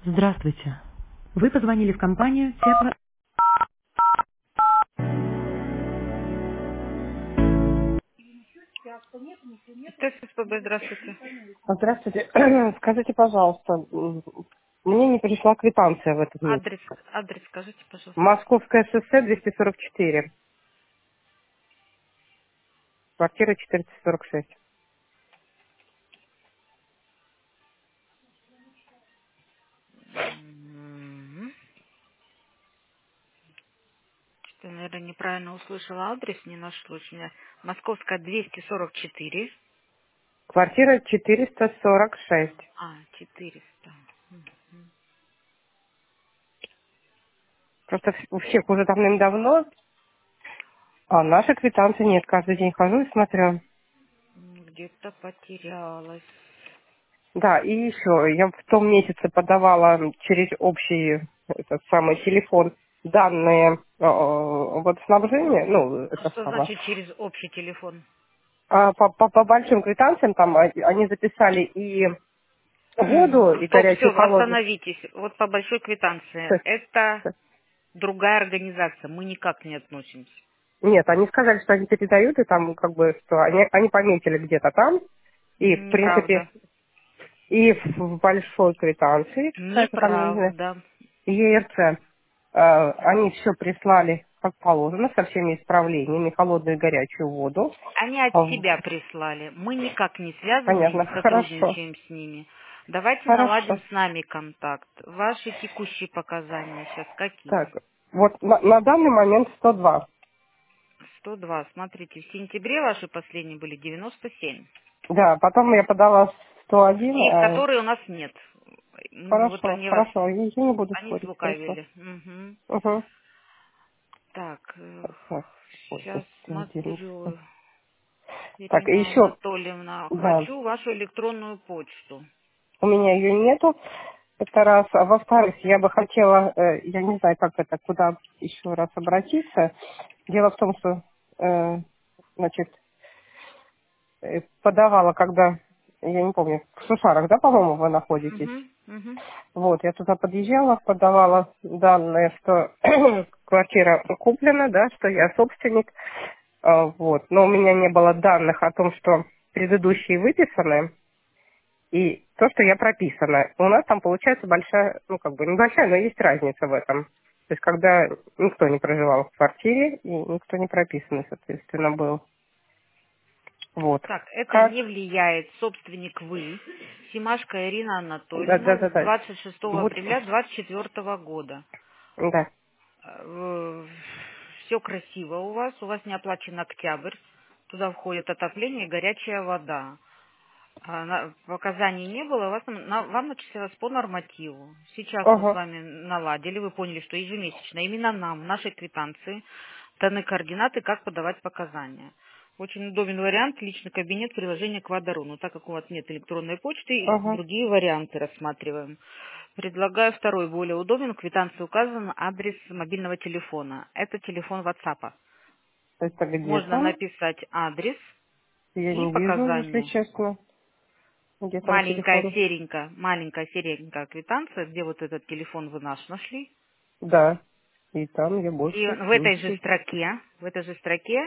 Здравствуйте. Вы позвонили в компанию Тепло... ТСПБ, здравствуйте. Здравствуйте. Скажите, пожалуйста, мне не пришла квитанция в этот месяц. Адрес скажите, пожалуйста. Московское шоссе 244, квартира 446. М. Что-то, наверное, неправильно услышала адрес, не нашлось у меня. Московская 244. Квартира 446. 400. Просто у всех уже давным-давно, а нашей квитанции нет. Каждый день хожу и смотрю. Где-то потерялась. Да, и еще, я в том месяце подавала через общий этот самый телефон данные водоснабжения, ну, А это что самое. значит через общий телефон? А по большим квитанциям там они записали и воду, и Стоп, горячую, все, и холодную. остановитесь. Вот по большой квитанции. То есть, Это то- другая организация. Мы никак не относимся. Нет, они сказали, что они передают, и там как бы, что они пометили где-то там, и в принципе, Неправда. и в большой квитанции, какая-то там, я не знаю, Неправда. ЕРЦ, они все прислали как положено, со всеми исправлениями, холодную и горячую воду. Они от А, себя прислали. Мы никак не связаны, Понятно, не хорошо, сотрудничаем с ними. Давайте наладим хорошо. с нами контакт. Ваши текущие показания сейчас какие? Так, вот на данный момент 102. 102. Смотрите, в сентябре ваши последние были 97. Да, потом я подала 101. И которые у нас нет. Вот Хорошо, они вас, хорошо, я не буду они спорить, хорошо. слукавили. Мгм. Угу. Так, Так, ой, сейчас 11. смотрю. Так, и Ирина еще, Анатольевна, да, хочу вашу электронную почту. у меня ее нету, это раз. А во-вторых, я бы хотела, я не знаю, как это, куда еще раз обратиться. Дело в том, что, значит, подавала, когда, я не помню, в Сушарах, да, по-моему, вы находитесь? Угу, угу. Вот, я туда подъезжала, подавала данные, что квартира куплена, да, что я собственник, вот. Но у меня не было данных о том, что предыдущие выписаны, и то, что я прописана. У нас там получается большая, ну, как бы небольшая, но есть разница в этом. То есть, когда никто не проживал в квартире, и никто не прописанный, соответственно, был. Вот. Так, это Как? не влияет. Собственник вы, Симашко Ирина Да, да, Анатольевна, да, с да. 26 Вот, апреля 2024 года. да. Все красиво у вас не оплачен октябрь. Туда входит отопление и горячая вода. Показаний не было, вам начислялось по нормативу. Сейчас мы с Ага, вами наладили, вы поняли, что ежемесячно именно нам, в нашей квитанции, даны координаты, как подавать показания. Очень удобен вариант, личный кабинет, приложение к Водору. Но так как у вас нет электронной почты, ага. другие варианты рассматриваем. Предлагаю второй, более удобен. В квитанции указан адрес мобильного телефона. Это телефон WhatsApp. Это где Можно там? написать адрес Я и не вижу, если показания. честно, где там телефон. Маленькая серенькая квитанция, где вот этот телефон вы наш нашли. Да, и там я И больше в этой же ничего. строке,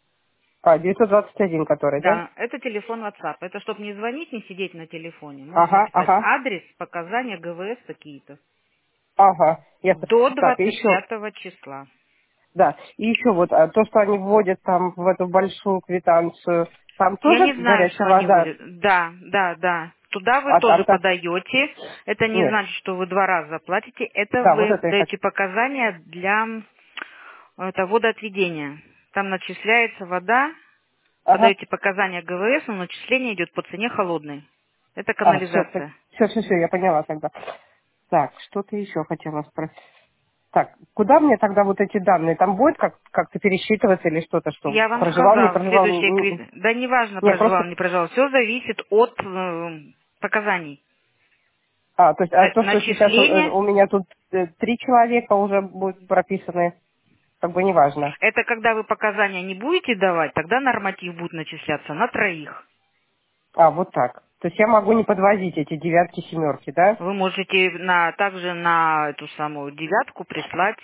921, который, да? да, это телефон WhatsApp. Это чтобы не звонить, не сидеть на телефоне. Можно Ага, написать ага, адрес, показания, ГВС какие-то. ага, ясно. До Так, и двадцать еще, пятого числа. да, и еще вот то, что они вводят там в эту большую квитанцию, там Я тоже не знаю, что горячая они вода? вводят. Да, да, да. Туда вы А тоже так, подаете. Это не нет, значит, что вы два раза платите. Это да, вот вы это я хочу. даете показания для водоотведения. Там начисляется вода, Ага, подаете показания ГВС, но начисление идет по цене холодной. Это все, канализация. все, я поняла тогда. Так, что-то еще хотела спросить. Так, куда мне тогда вот эти данные? Там будет как-то пересчитываться или что-то, что Я вам проживал, не сказал, проживал? следующее Да неважно, Не, проживал, просто... не проживал. Все зависит от показаний. То есть то, что сейчас Начисление, у меня тут 3 человека уже будут прописаны, как бы неважно. это когда вы показания не будете давать, тогда норматив будет начисляться на троих. Вот так. То есть я могу не подвозить эти девятки, семерки, да? Вы можете также на эту самую девятку прислать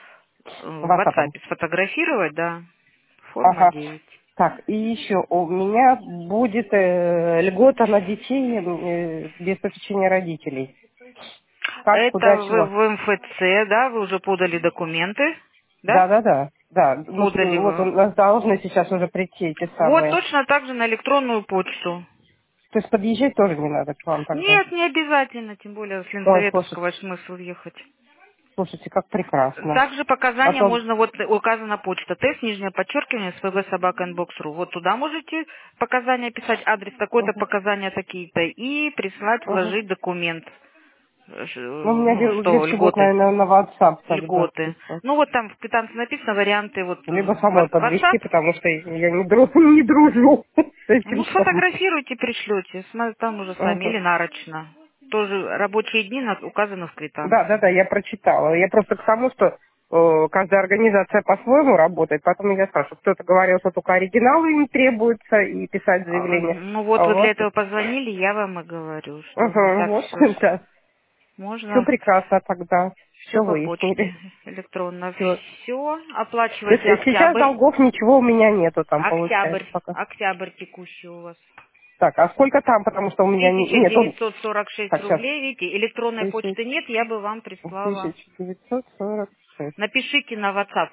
в WhatsApp. WhatsApp, сфотографировать, да, форма Ага. 9. Так, и еще у меня будет льгота на детей без попечения родителей. Как, Это куда, вы чего? в МФЦ, да, вы уже подали документы, да? Да. Да, ну, Подали вот у вы. нас должны сейчас уже прийти эти Вот самые. точно так же на электронную почту. То есть подъезжать тоже не надо к вам тогда. Нет, не обязательно, тем более с Ой, Ленсоветовского смысл ехать. слушайте, как прекрасно. Также А показания то, можно, вот указана почта, тест, нижнее подчеркивание, svg-собака-inbox.ru. Вот туда можете показания писать, адрес такой-то, угу, показания такие-то, и прислать, угу. вложить документ, Ну, у меня ну, что, легче будет, льготы. наверное, на WhatsApp тогда Льготы. писать. Ну, вот там в квитанции написано варианты, вот Либо самой подвести, WhatsApp. потому что я не дружу с этим Ну, всем. сфотографируйте, пришлете, там уже сами, или Угу. нарочно. Тоже рабочие дни указаны в Да, квитанции. я прочитала. Я просто к тому, что каждая организация по-своему работает, поэтому я спрашиваю. Кто-то говорил, что только оригиналы им требуются и писать заявление. Ну вот А вы у вас для этого позвонили, я вам и говорю, что не Угу, так вот, все да. Все можно, прекрасно тогда. Все все по почте выяснили. электронно. Все. Все, То есть оплачивайте сейчас октябрь. долгов ничего у меня нету там, Октябрь, получается, пока. октябрь текущий у вас. Так, а сколько там, потому что у меня нету... 1946 Так, сейчас. рублей, видите, электронной почты нет, я бы вам прислала. 1946. Напишите на WhatsApp,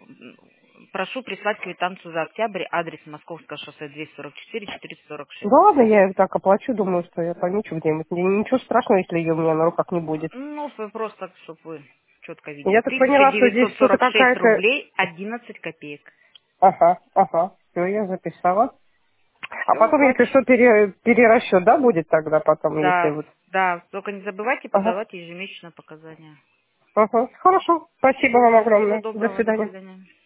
прошу прислать квитанцию за октябрь, адрес Московское шоссе 244, 446. Да ладно, я ее так оплачу, думаю, что я помечу где-нибудь. Ничего страшного, если ее у меня на руках не будет. Ну, просто, чтобы вы четко видели. Я так поняла, что здесь что-то 1946 какая-то... рублей 11 копеек. Ага. Все, я записала. А Все, потом, если что, оплачивайте. перерасчет, да, будет тогда потом, если Да, вот... да, только не забывайте Ага. подавать ежемесячно показания. Ага. Хорошо. Спасибо вам Все, всего огромное. До доброго, до свидания. свидания.